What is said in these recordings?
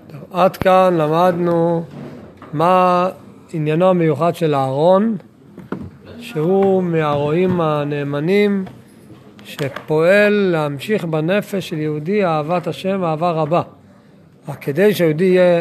טוב, עד כאן למדנו מה עניינו המיוחד של אהרון, שהוא מהרועים הנאמנים שפועל להמשיך בנפש של יהודי אהבת השם, אהבה רבה. רק כדי שיהודי יהיה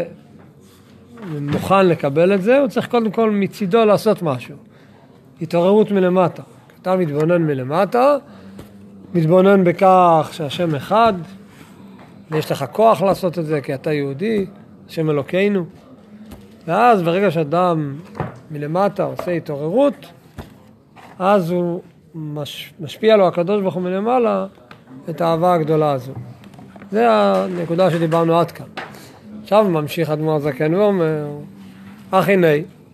מוכן לקבל את זה, הוא צריך קודם כל מצידו לעשות משהו. התעוררות מלמטה. אתה מתבונן מלמטה, מתבונן בכך שהשם אחד, ויש לך כוח לעשות את זה כי אתה יהודי, השם אלוקינו. ואז ברגע שאדם מלמטה עושה התעוררות, אז הוא משפיע לו הקדוש ברוך הוא מלמעלה את האהבה הגדולה הזו. זה הנקודה שדיברנו עד כאן. עכשיו ממשיך אדמו"ר הזקן ואומר, אך הנה,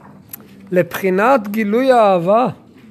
לבחינת גילוי האהבה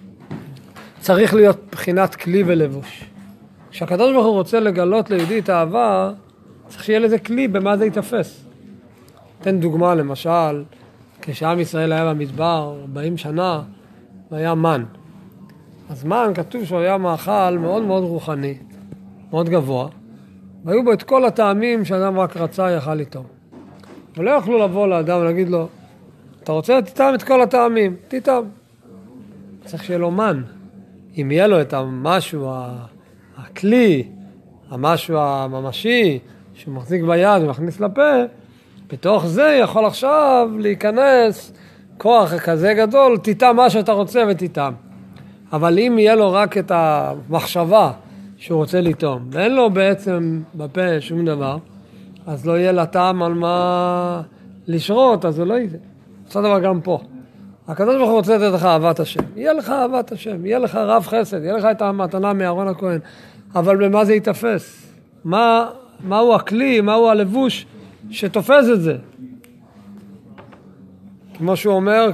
צריך להיות בחינת כלי ולבוש. כשהקדוש ברוך הוא רוצה לגלות ליהודי את האהבה, צריך שיהיה לזה כלי במה זה יתפס. תן דוגמה למשל, כשעם ישראל היה במדבר 40 שנה, והיה מן. אז מן כתוב שהוא היה מאכל מאוד מאוד רוחני, מאוד גבוה, והיו בו את כל הטעמים שאדם רק רצה יאכל איתו. ולא יכלו לבוא לאדם ולהגיד לו, אתה רוצה תטעם את כל הטעמים, תטעם. צריך שיהיה לו מן. אם יהיה לו את המשהו, הכלי, המשהו הממשי, שהוא מחזיק ביד ומכניס לפה, בתוך זה יכול עכשיו להיכנס כוח כזה גדול, תטעם מה שאתה רוצה ותטעם. אבל אם יהיה לו רק את המחשבה שהוא רוצה לטעום, ואין לו בעצם בפה שום דבר, אז לא יהיה לטעם על מה לשרות, אז זה לא יהיה. אותו דבר גם פה. הקדוש ברוך הוא רוצה לתת לך אהבת השם. יהיה לך אהבת השם, יהיה לך רב חסד, יהיה לך את המתנה מאהרון הכהן. אבל במה זה יתפס? מהו הכלי, מהו הלבוש שתופס את זה? כמו שהוא אומר,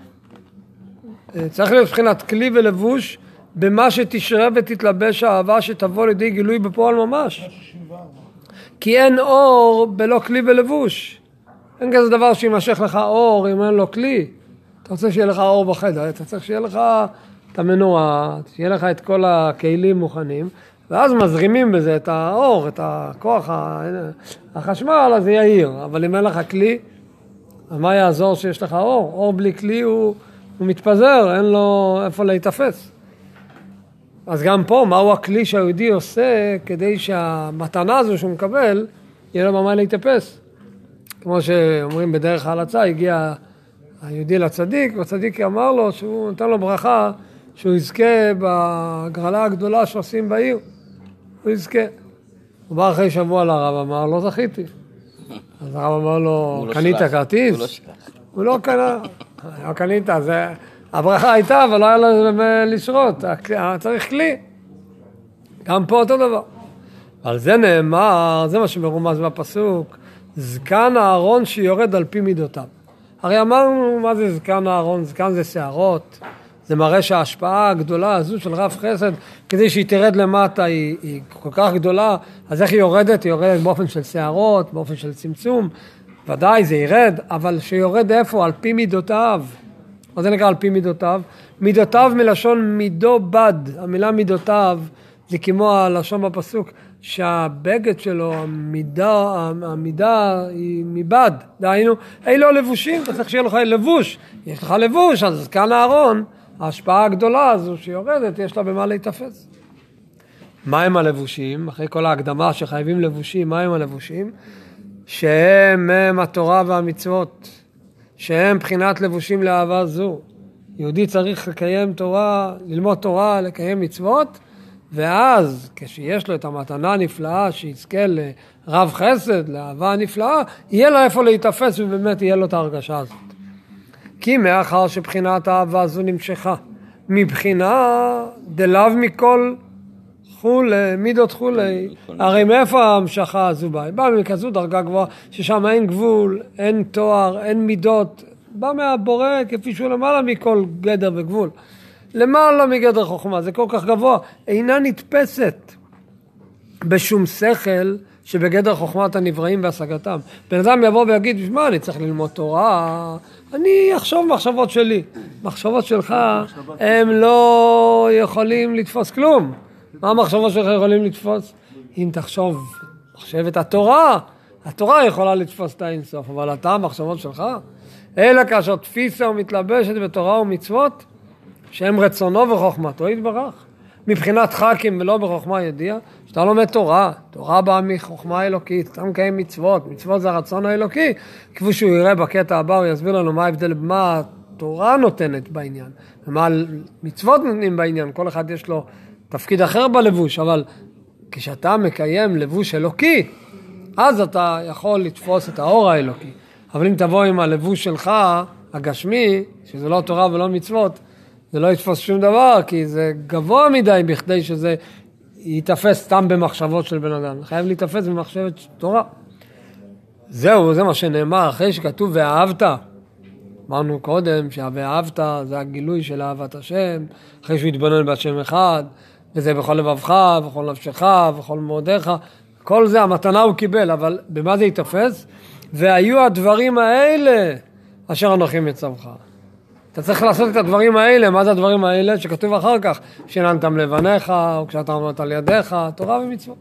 צריך להיות מבחינת כלי ולבוש במה שתשרה ותתלבש האהבה שתבוא לידי גילוי בפועל ממש. כי אין אור בלא כלי ולבוש. אין כזה דבר שימשך לך אור אם אין לו כלי. אתה רוצה שיהיה לך אור בחדר, אתה צריך שיהיה לך את המנורה, שיהיה לך את כל הכלים מוכנים, ואז מזרימים בזה את האור, את הכוח, החשמל, אז זה יאיר. אבל אם אין לך כלי, אז מה יעזור שיש לך אור? אור בלי כלי הוא מתפזר, אין לו איפה להתאפס. אז גם פה, מהו הכלי שהיהודי עושה כדי שהמתנה הזו שהוא מקבל, יהיה לו במה להתאפס. כמו שאומרים בדרך ההלצה, הגיע היהודי לצדיק, והצדיק אמר לו שהוא נתן לו ברכה, שהוא יזכה בגרלה הגדולה שעושים בעיר. הוא יזכה. הוא בא אחרי שבוע לרב, אמר, לא זכיתי. אז הרב אמר לו, קנית כרטיס? הוא לא קנה. לא קנית, הברכה הייתה, אבל לא היה לו לשרות. צריך כלי. גם פה אותו דבר. על זה נאמר, זה מה שמרומז בפסוק, זקן אהרון שיורד על פי מידותיו. הרי אמרנו מה זה זקן אהרון, זקן זה שערות, זה מראה שההשפעה הגדולה הזו של רב חסד, כדי שהיא תרד למטה היא כל כך גדולה, אז איך היא יורדת? היא יורדת באופן של שערות, באופן של צמצום, ודאי זה ירד, אבל שיורד איפה? על פי מידותיו. מה זה נקרא על פי מידותיו? מידותיו מלשון מידו בד, המילה מידותיו זה כמו הלשון בפסוק, שהבגד שלו, המידה היא מבד. דהיינו, אילו לבושים, אתה צריך שיהיה לך לבוש. יש לך לבוש, אז כאן אהרון, ההשפעה הגדולה הזו שיורדת, יש לה במה להתאפס. מה הם הלבושים? אחרי כל ההקדמה שחייבים לבושים, מה הם הלבושים? שהם התורה והמצוות, שהם בחינת לבושים לאהבה זו. יהודי צריך לקיים תורה, ללמוד תורה, לקיים מצוות, ואז כשיש לו את המתנה הנפלאה שיזכה לרב חסד, לאהבה הנפלאה, יהיה לו איפה להתאפס ובאמת יהיה לו את ההרגשה הזאת. כי מאחר שבחינת האהבה הזו נמשכה, מבחינה דלאו מכל חולי, מידות חולי, הרי מאיפה ההמשכה הזו באה? היא באה מכזו דרגה גבוהה ששם אין גבול, אין תואר, אין מידות, בא מהבורא כפי שהוא למעלה מכל גדר וגבול. למעלה מגדר חוכמה, זה כל כך גבוה, אינה נתפסת בשום שכל שבגדר חוכמת הנבראים והשגתם. בן אדם יבוא ויגיד, בשביל אני צריך ללמוד תורה, אני אחשוב מחשבות שלי. מחשבות שלך הם לא יכולים לתפוס כלום. מה המחשבות שלך יכולים לתפוס? אם תחשוב מחשבת התורה, התורה יכולה לתפוס את האין סוף, אבל אתה המחשבות שלך, אלא כאשר תפיסה ומתלבשת בתורה ומצוות, שהם רצונו וחוכמתו יתברך. מבחינת חכים ולא בחוכמה ידיעה, שאתה לומד תורה, תורה באה מחוכמה אלוקית, אתה מקיים מצוות, מצוות זה הרצון האלוקי, כפי שהוא יראה בקטע הבא, הוא יסביר לנו מה ההבדל, מה התורה נותנת בעניין, ומה מצוות נותנים בעניין, כל אחד יש לו תפקיד אחר בלבוש, אבל כשאתה מקיים לבוש אלוקי, אז אתה יכול לתפוס את האור האלוקי, אבל אם תבוא עם הלבוש שלך, הגשמי, שזה לא תורה ולא מצוות, זה לא יתפוס שום דבר, כי זה גבוה מדי בכדי שזה יתפס סתם במחשבות של בן אדם. חייב להתפס במחשבת תורה. זהו, זה מה שנאמר, אחרי שכתוב ואהבת. אמרנו קודם שה"ואהבת" זה הגילוי של אהבת השם, אחרי שהוא יתבונן בהשם אחד, וזה בכל לבבך, בכל נפשך, בכל מאודיך. כל זה המתנה הוא קיבל, אבל במה זה יתפס? והיו הדברים האלה אשר אנוכי מצווך. אתה צריך לעשות את הדברים האלה. מה זה הדברים האלה? שכתוב אחר כך, שיננתם לבניך, או כשאתה עומדת על ידיך, תורה ומצוות.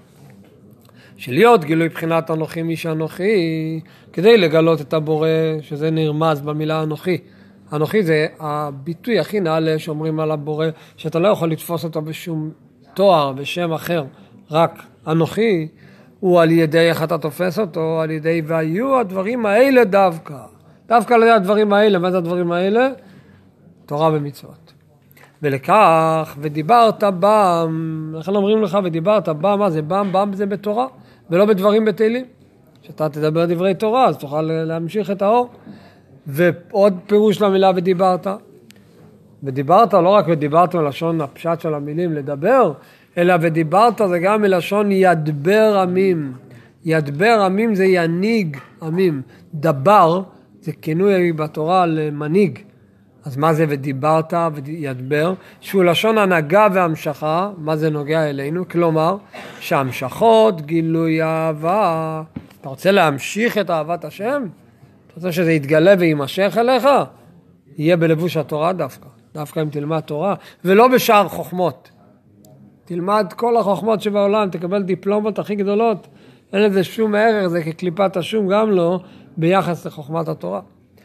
שלהיות גילוי בחינת אנוכי מי שאנוכי, כדי לגלות את הבורא, שזה נרמז במילה אנוכי. אנוכי זה הביטוי הכי נעלה שאומרים על הבורא, שאתה לא יכול לתפוס אותו בשום תואר, בשם אחר, רק אנוכי, הוא על ידי איך אתה תופס אותו, על ידי והיו הדברים האלה דווקא. דווקא על ידי הדברים האלה. מה זה הדברים האלה? תורה ומצוות. ולכך, ודיברת בם, לכן אומרים לך, ודיברת בם, מה זה בם? בם זה בתורה, ולא בדברים בתהילים. כשאתה תדבר דברי תורה, אז תוכל להמשיך את האור. ועוד פירוש למילה ודיברת. ודיברת, לא רק ודיברת מלשון הפשט של המילים, לדבר, אלא ודיברת זה גם מלשון ידבר עמים. ידבר עמים זה ינהיג עמים. דבר זה כינוי בתורה למנהיג. אז מה זה ודיברת וידבר? שהוא לשון הנהגה והמשכה. מה זה נוגע אלינו? כלומר, שהמשכות גילוי אהבה. אתה רוצה להמשיך את אהבת השם? אתה רוצה שזה יתגלה וימשך אליך? יהיה בלבוש התורה דווקא. דווקא אם תלמד תורה, ולא בשאר חוכמות. תלמד כל החוכמות שבעולם, תקבל דיפלומות הכי גדולות. אין לזה שום ערך, זה כקליפת השום גם לא, ביחס לחוכמת התורה.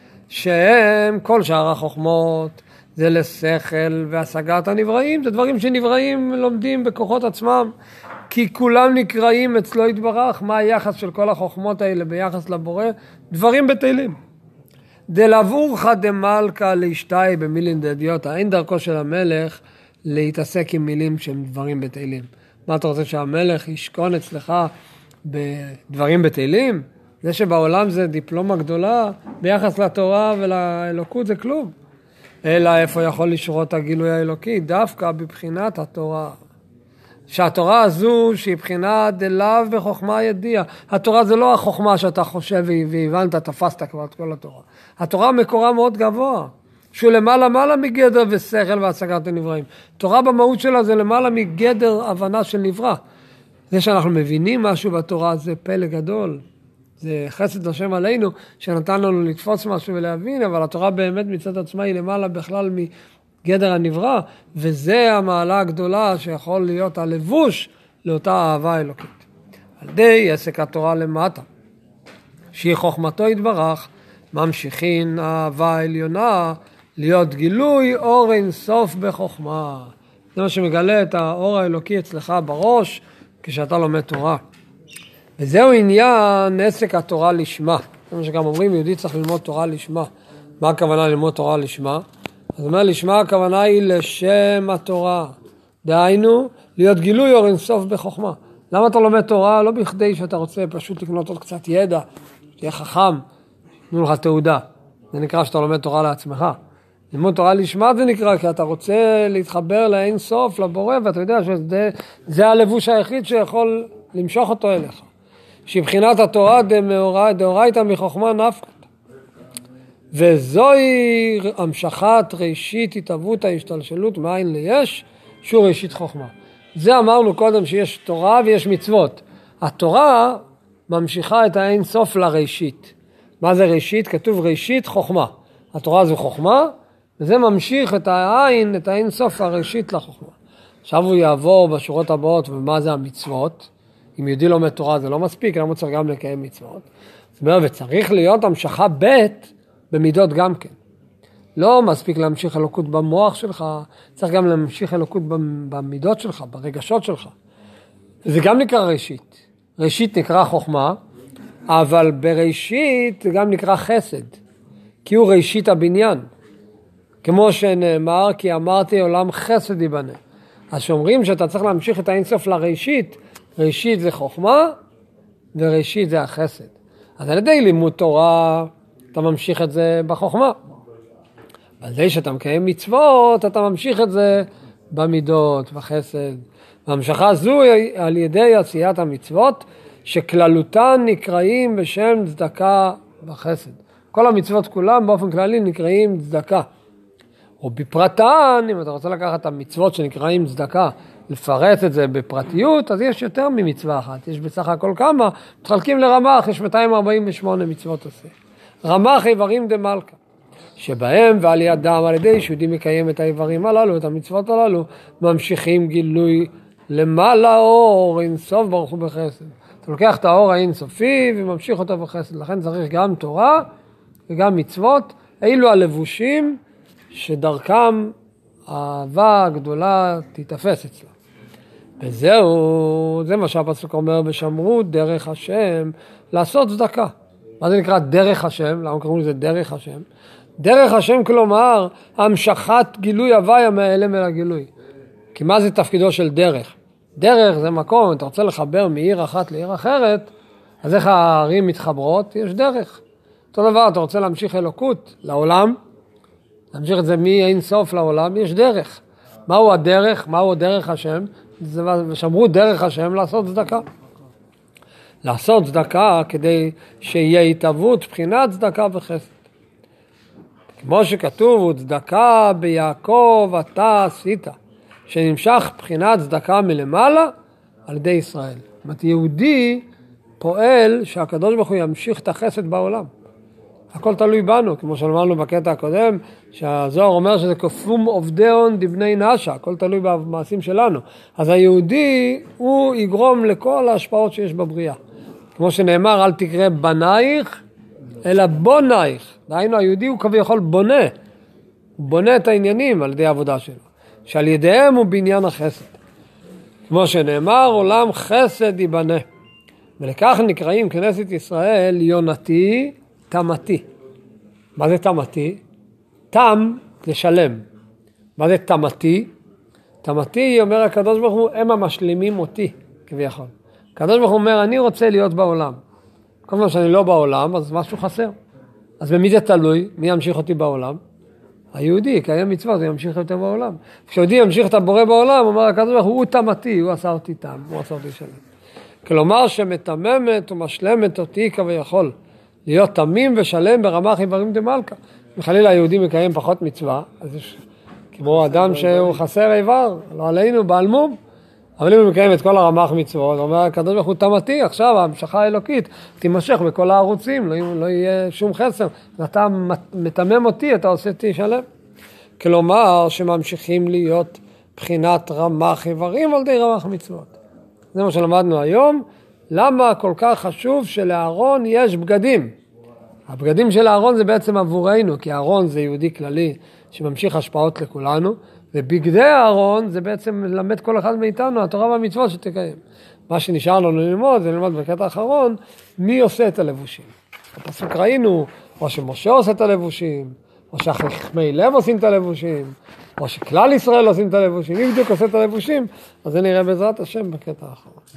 שהם כל שאר החוכמות, זה לשכל והשגת הנבראים, זה דברים שנבראים לומדים בכוחות עצמם, כי כולם נקראים אצלו יתברך. מה היחס של כל החוכמות האלה ביחס לבורא? דברים בתהילים. דלבורך דמלכה להשתאי במילין דדיוטה, אין דרכו של המלך להתעסק עם מילים שהם דברים בתהילים. מה אתה רוצה שהמלך ישכון אצלך בדברים בתהילים? זה שבעולם זה דיפלומה גדולה, ביחס לתורה ולאלוקות זה כלום. אלא איפה יכול לשרות הגילוי האלוקי? דווקא בבחינת התורה. שהתורה הזו שהיא בחינה דלאו בחוכמה ידיעה. התורה זה לא החוכמה שאתה חושב והבנת, תפסת כבר את כל התורה. התורה מקורה מאוד גבוה, שהוא למעלה מגדר ושכל והשגת הנבראים. תורה במהות שלה זה למעלה מגדר הבנה של נברא. זה שאנחנו מבינים משהו בתורה זה פלא גדול. זה חסד השם עלינו שנתן לנו לתפוס משהו ולהבין, אבל התורה באמת מצד עצמה היא למעלה בכלל מגדר הנברא, וזה המעלה הגדולה שיכול להיות הלבוש לאותה אהבה אלוקית. על ידי עסק התורה למטה, שהיא חוכמתו יתברך, ממשיכין אהבה עליונה, להיות גילוי אור אין סוף בחוכמה. זה מה שמגלה את האור האלוקי אצלך בראש כשאתה לומד תורה. וזהו עניין עסק התורה לשמה. זה מה שגם אומרים, יהודי צריך ללמוד תורה לשמה. מה הכוונה ללמוד תורה לשמה? אז אומר, לשמה הכוונה היא לשם התורה. דהיינו, להיות גילוי אור אינסוף בחוכמה. למה אתה לומד תורה? לא בכדי שאתה רוצה פשוט לקנות עוד קצת ידע, תהיה חכם, תנו לך תעודה. זה נקרא שאתה לומד תורה לעצמך. ללמוד תורה לשמה זה נקרא, כי אתה רוצה להתחבר לאינסוף, לבורא, ואתה יודע שזה הלבוש היחיד שיכול למשוך אותו אליך. שבחינת התורה דאורייתא מחוכמה נפקא. וזוהי המשכת ראשית התהוות ההשתלשלות מאין ליש, שהוא ראשית חוכמה. זה אמרנו קודם שיש תורה ויש מצוות. התורה ממשיכה את האין סוף לראשית. מה זה ראשית? כתוב ראשית חוכמה. התורה זו חוכמה, וזה ממשיך את העין, את האין סוף הראשית לחוכמה. עכשיו הוא יעבור בשורות הבאות, ומה זה המצוות? אם יהודי לומד תורה זה לא מספיק, למה צריך גם לקיים מצוות? זאת אומרת, וצריך להיות המשכה ב' במידות גם כן. לא מספיק להמשיך אלוקות במוח שלך, צריך גם להמשיך אלוקות במידות שלך, ברגשות שלך. זה גם נקרא ראשית. ראשית נקרא חוכמה, אבל בראשית זה גם נקרא חסד, כי הוא ראשית הבניין. כמו שנאמר, כי אמרתי עולם חסד ייבנה. אז שאומרים שאתה צריך להמשיך את האינסוף לראשית, ראשית זה חוכמה, וראשית זה החסד. אז על ידי לימוד תורה, אתה ממשיך את זה בחוכמה. על זה שאתה מקיים מצוות, אתה ממשיך את זה במידות, בחסד. והמשכה זו על ידי עשיית המצוות, שכללותן נקראים בשם צדקה בחסד. כל המצוות כולם באופן כללי נקראים צדקה. ובפרטן, אם אתה רוצה לקחת את המצוות שנקראים צדקה, לפרט את זה בפרטיות, אז יש יותר ממצווה אחת. יש בסך הכל כמה, מתחלקים לרמ"ח, יש 248 מצוות עושה. רמ"ח איברים דמלכה, שבהם ועל ידם, על ידי שיהודי מקיים את האיברים הללו, את המצוות הללו, ממשיכים גילוי למעלה אור אינסוף ברוך הוא בחסד. אתה לוקח את האור האינסופי וממשיך אותו בחסד. לכן צריך גם תורה וגם מצוות. אילו הלבושים שדרכם האהבה הגדולה תתאפס אצלה. וזהו, זה מה שהפסוק אומר בשמרו דרך השם, לעשות צדקה. מה זה נקרא דרך השם? למה קוראים לזה דרך השם? דרך השם כלומר, המשכת גילוי הוויה מהאלם אל הגילוי. כי מה זה תפקידו של דרך? דרך זה מקום, אתה רוצה לחבר מעיר אחת לעיר אחרת, אז איך הערים מתחברות? יש דרך. אותו דבר, אתה רוצה להמשיך אלוקות לעולם, להמשיך את זה מאין סוף לעולם, יש דרך. מהו הדרך? מהו דרך השם? ושמרו דרך השם לעשות צדקה. לעשות צדקה כדי שיהיה התהוות, בחינת צדקה וחסד. כמו שכתוב, וצדקה ביעקב אתה עשית, שנמשך בחינת צדקה מלמעלה על ידי ישראל. זאת אומרת, יהודי פועל שהקדוש ברוך הוא ימשיך את החסד בעולם. הכל תלוי בנו, כמו שאמרנו בקטע הקודם, שהזוהר אומר שזה כפום עובדיון דבני נשה, הכל תלוי במעשים שלנו. אז היהודי הוא יגרום לכל ההשפעות שיש בבריאה. כמו שנאמר, אל תקרא בנייך, אלא בונייך. דהיינו, היהודי הוא כביכול בונה. הוא בונה את העניינים על ידי העבודה שלו. שעל ידיהם הוא בניין החסד. כמו שנאמר, עולם חסד ייבנה. ולכך נקראים כנסת ישראל יונתי תמתי. מה זה תמתי? תם זה שלם. מה זה תמתי? תמתי אומר הקדוש ברוך הוא, הם המשלימים אותי כביכול. הקדוש ברוך הוא אומר, אני רוצה להיות בעולם. כל פעם שאני לא בעולם, אז משהו חסר. אז במי זה תלוי? מי ימשיך אותי בעולם? היהודי, יקיים מצוות, הוא ימשיך יותר בעולם. כשיהודי ימשיך את הבורא בעולם, אומר הקדוש ברוך הוא תמתי, הוא עשה אותי תם, הוא עשה אותי שלם. כלומר שמתממת ומשלמת אותי כביכול, להיות תמים ושלם ברמ"ח איברים דמלכה. חלילה היהודי מקיים פחות מצווה, אז יש כמו אדם שהוא חסר איבר, לא עלינו, בעל מום. אבל אם הוא מקיים את כל הרמ"ח מצוות, הוא אומר הקדוש ברוך הוא תמתי, עכשיו ההמשכה האלוקית תימשך בכל הערוצים, לא יהיה שום חסר. ואתה מתמם אותי, אתה עושה אותי שלם. כלומר שממשיכים להיות בחינת רמ"ח איברים על ידי רמ"ח מצוות. זה מה שלמדנו היום. למה כל כך חשוב שלאהרון יש בגדים? הבגדים של אהרון זה בעצם עבורנו, כי אהרון זה יהודי כללי שממשיך השפעות לכולנו, ובגדי אהרון זה בעצם ללמד כל אחד מאיתנו, התורה והמצוות שתקיים. מה שנשאר לנו ללמוד, זה ללמוד בקטע האחרון, מי עושה את הלבושים. בפסוק ראינו, או שמשה עושה את הלבושים, או שהחכמי לב עושים את הלבושים, או שכלל ישראל עושים את הלבושים. מי בדיוק עושה את הלבושים? אז זה נראה בעזרת השם בקטע האחרון.